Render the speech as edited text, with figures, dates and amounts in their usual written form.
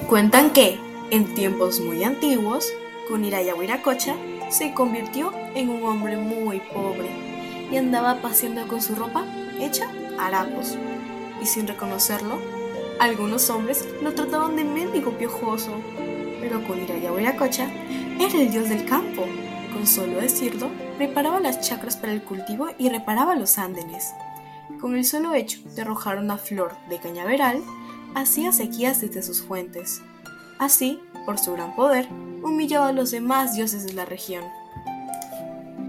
Cuentan que, en tiempos muy antiguos, Kuniraya Wiracocha se convirtió en un hombre muy pobre y andaba paseando con su ropa hecha harapos. Y sin reconocerlo, algunos hombres lo trataban de mendigo piojoso. Pero Kuniraya Wiracocha era el dios del campo. Con solo decirlo, preparaba las chacras para el cultivo y reparaba los andenes. Con el solo hecho de arrojar una flor de cañaveral, hacía sequías desde sus fuentes. Así, por su gran poder, humillaba a los demás dioses de la región.